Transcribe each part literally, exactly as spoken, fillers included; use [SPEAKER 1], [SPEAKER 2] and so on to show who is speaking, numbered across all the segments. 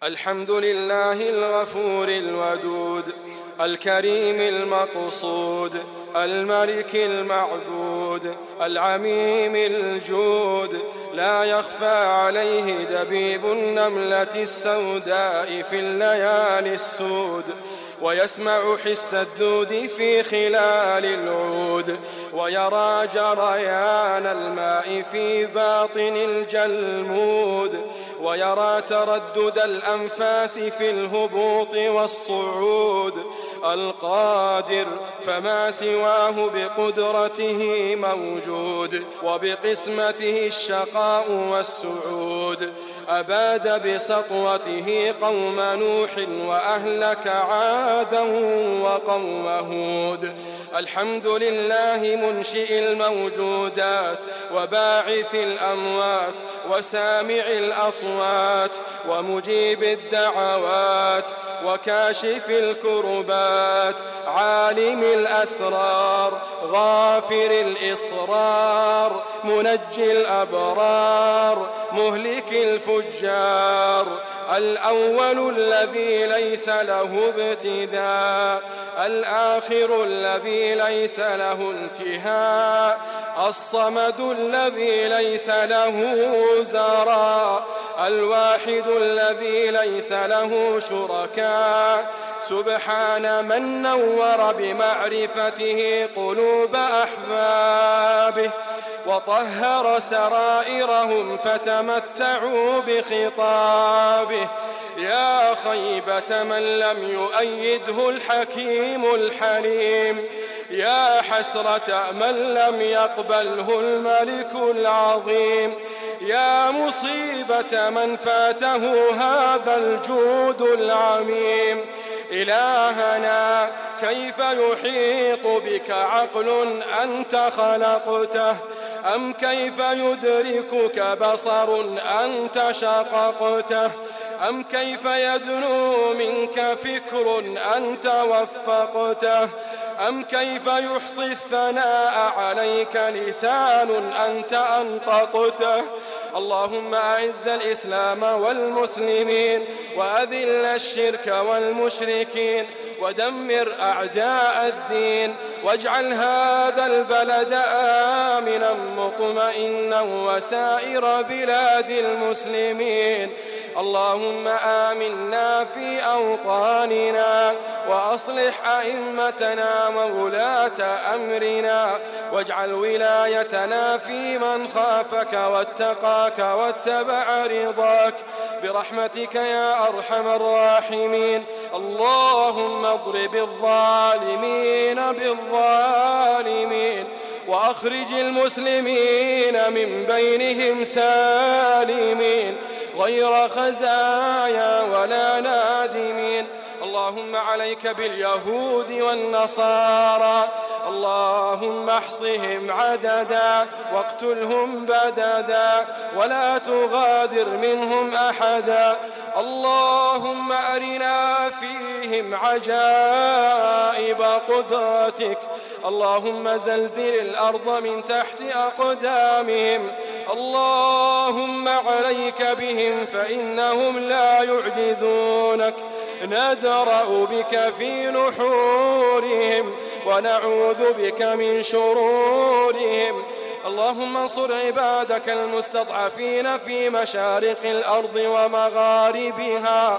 [SPEAKER 1] الحمد لله الغفور الودود الكريم المقصود الملك المعبود العميم الجود، لا يخفى عليه دبيب النملة السوداء في الليالي السود، ويسمع حس الدود في خلال العود، ويرى جريان الماء في باطن الجلمود، ويرى تردد الأنفاس في الهبوط والصعود. القادر فما سواه بقدرته موجود، وبقسمته الشقاء والسعود. أباد بسطوته قوم نوح وأهلك عادا وقوم هود. الحمد لله منشئ الموجودات وباعث الأموات وسامع الأصوات ومجيب الدعوات وكاشف الكربات، عالم الأسرار غافر الإصرار منجي الأبرار مهلك الفجار. الأول الذي ليس له ابتداء، الآخر الذي ليس له انتهاء، الصمد الذي ليس له زراء، الواحد الذي ليس له شركاء. سبحان من نور بمعرفته قلوب أحبابه، وطهر سرائرهم فتمتعوا بخطابه. يا خيبة من لم يؤيده الحكيم الحليم، يا حسرة من لم يقبله الملك العظيم، يا مصيبة من فاته هذا الجود العميم. إلهنا كيف يحيط بك عقل أنت خلقته، أم كيف يدركك بصر أنت شققته، أم كيف يدنو منك فكر أنت وفقته، أم كيف يحصي الثناء عليك لسان أنت أنطقته. اللهم أعز الإسلام والمسلمين، وأذل الشرك والمشركين، ودمر أعداء الدين، واجعل هذا البلد آمنا مطمئنا وسائر بلاد المسلمين. اللهم آمنا في أوطاننا، وأصلح أئمتنا وولاة أمرنا، واجعل ولايتنا في من خافك واتقاك واتبع رضاك برحمتك يا أرحم الراحمين. اللهم اضرب الظالمين بالظالمين، وأخرج المسلمين من بينهم سالمين غير خزايا ولا نادمين. اللهم عليك باليهود والنصارى، اللهم احصهم عددا واقتلهم بددا ولا تغادر منهم أحدا. اللهم أرنا فيهم عجائب قدرتك، اللهم زلزل الأرض من تحت أقدامهم. اللهم عليك بهم فإنهم لا يعجزونك، ندرأ بك في نحورهم ونعوذ بك من شرورهم. اللهم انصر عبادك المستضعفين في مشارق الأرض ومغاربها،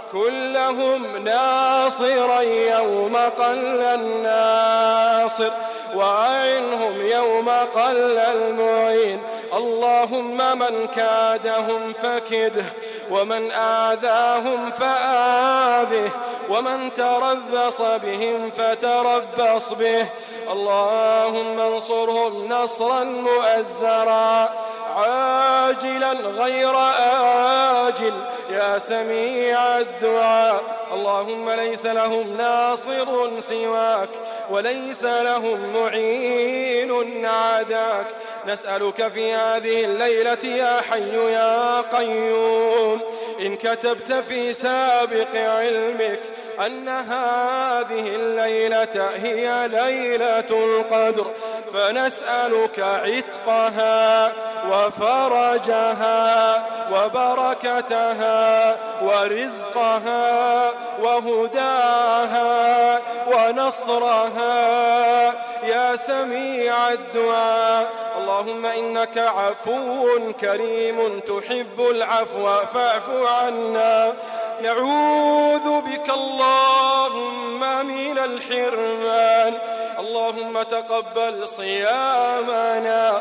[SPEAKER 1] كلهم ناصرا يوم قل الناصر، وأعنهم يوم قل المعين. اللهم من كادهم فكده، ومن آذاهم فآذه، ومن تربص بهم فتربص به. اللهم انصرهم نصرا مؤزرا عاجلا غير آجل يا سميع الدعاء. اللهم ليس لهم ناصر سواك، وليس لهم معين عداك. نسألك في هذه الليلة يا حي يا قيوم، إن كتبت في سابق علمك أن هذه الليلة هي ليلة القدر، فنسألك عتقها وفرجها وبركتها ورزقها وهداها ونصرها يا سميع الدعاء. اللهم إنك عفو كريم تحب العفو فاعف عنا. نعوذ بك اللهم من الحرمان. اللهم تقبل صيامنا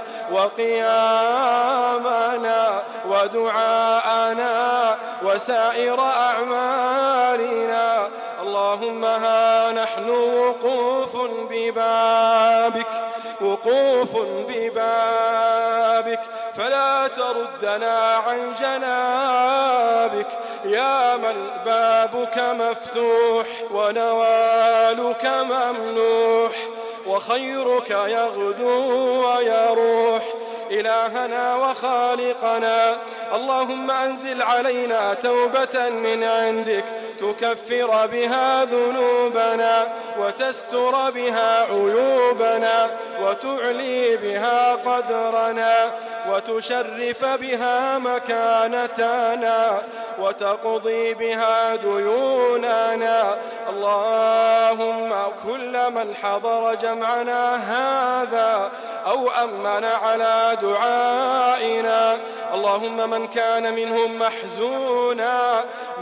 [SPEAKER 1] وقيامنا ودعاءنا وسائر أعمالنا. اللهم ها نحن وقوف ببابك وقوف ببابك فلا تردنا عن جنابك يا من بابك مفتوح ونوالك ممنوح وخيرك يغدو ويروح. إلهنا وخالقنا اللهم أنزل علينا توبة من عندك تكفر بها ذنوبنا وتستر بها عيوبنا وتعلي بها قدرنا وتشرف بها مكانتنا وتقضي بها ديوننا. اللهم كل من حضر جمعنا هذا أو أمن على دعائنا، اللهم من كان منهم محزونا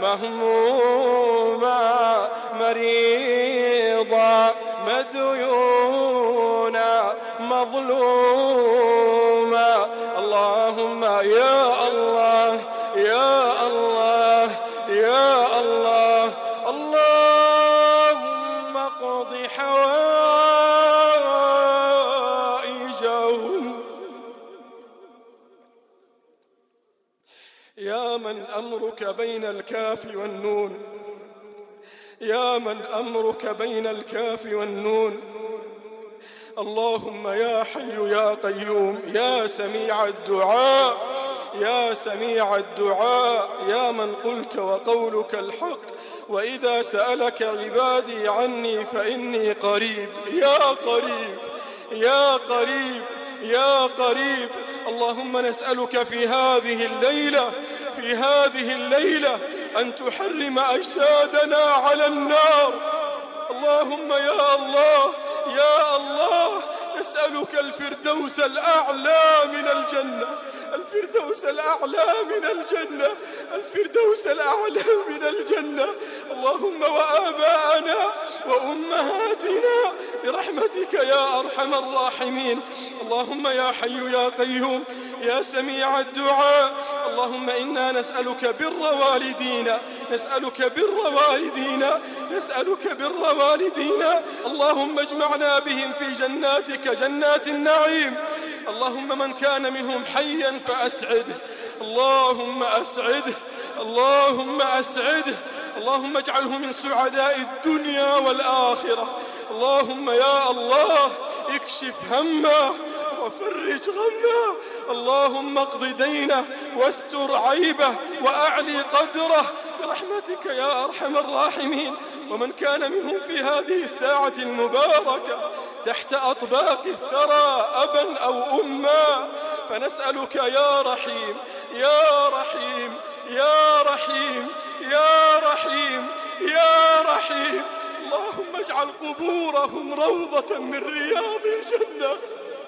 [SPEAKER 1] مهموما مريضا مديونا مظلوما، اللهم يا الله يا الله يا الله اللهم اقض حوائجهم. يا من أمرك بين الكاف والنون، يا من أمرك بين الكاف والنون. اللهم يا حي يا قيوم يا سميع الدعاء يا سميع الدعاء يا من قلت وقولك الحق وإذا سألك عبادي عني فإني قريب. يا قريب يا قريب يا قريب. اللهم نسألك في هذه الليلة في هذه الليلة أن تحرم أجسادنا على النار. اللهم يا الله يا الله نسألك الفردوس الأعلى من الجنة، الفردوس الأعلى من الجنة، الفردوس الأعلى من الجنة. اللهم وآباءنا وأمهاتنا برحمتك يا أرحم الراحمين. اللهم يا حي يا قيوم يا سميع الدعاء. اللهم إنا نسألك بر والدينا نسألك بر والدينا نسألك بر والدينا. اللهم اجمعنا بهم في جناتك جنات النعيم. اللهم من كان منهم حيا فأسعده، اللهم أسعده اللهم أسعده. اللهم اجعله من سعداء الدنيا والآخرة. اللهم يا الله اكشف همه وفرج غمه. اللهم اقض دينه واستر عيبه وأعلي قدره برحمتك يا أرحم الراحمين. ومن كان منهم في هذه الساعة المباركة تحت أطباق الثرى أبا أو أما فنسألك يا رحيم يا رحيم يا رحيم يا رحيم يا رحيم. اللهم اجعل قبورهم روضة من رياض الجنة.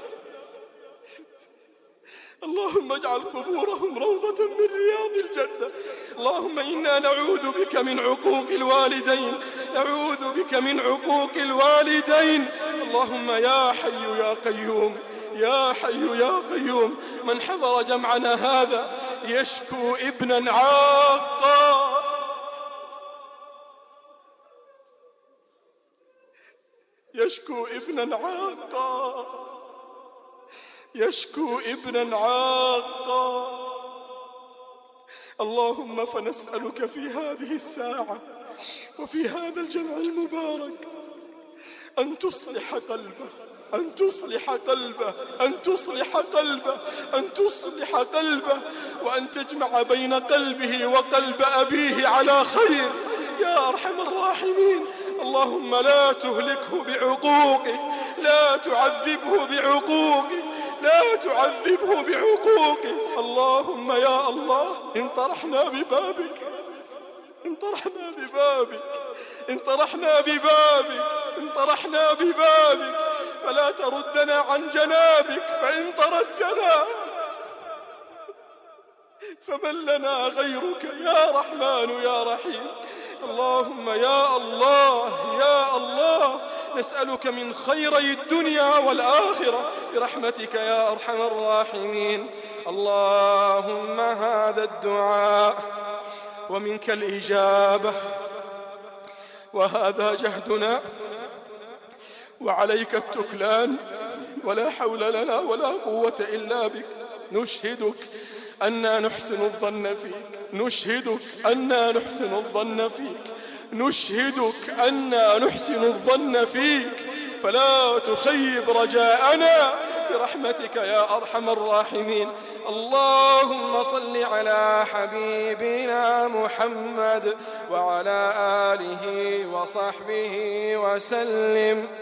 [SPEAKER 1] اللهم اجعل قبورهم روضة من رياض الجنة. اللهم إنا نعوذ بك من عقوق الوالدين نعوذ بك من عقوق الوالدين. اللهم يا حي يا قيوم يا حي يا قيوم من حضر جمعنا هذا يشكو ابنا عاقا يشكو ابنا عاقا يشكو ابنا عاقا. اللهم فنسألك في هذه الساعة وفي هذا الجمع المبارك أن تصلح قلبه أن تصلح قلبه أن تصلح قلبه أن تصلح قلبه وأن تجمع بين قلبه وقلب أبيه على خير يا أرحم الراحمين. اللهم لا تهلكه بعقوقه لا تعذبه بعقوقه لا تعذبه بعقوقه. اللهم يا الله إن طرحنا ببابك إن طرحنا ببابك إن طرحنا ببابك إن طرحنا ببابك فلا تردنا عن جنابك، فإن طردتنا فمن لنا غيرك يا رحمن يا رحيم. اللهم يا الله يا الله نسألك من خيري الدنيا والآخرة برحمتك يا أرحم الراحمين. اللهم هذا الدعاء ومنك الإجابة، وهذا جهدنا وعليك التكلان، ولا حول لنا ولا قوة إلا بك. نشهدك أننا نحسن الظن فيك نشهدك أننا نحسن الظن فيك نشهدك أننا نحسن الظن فيك فلا تخيب رجاءنا برحمتك يا أرحم الراحمين. اللهم صل على حبيبنا محمد وعلى آله وصحبه وسلم.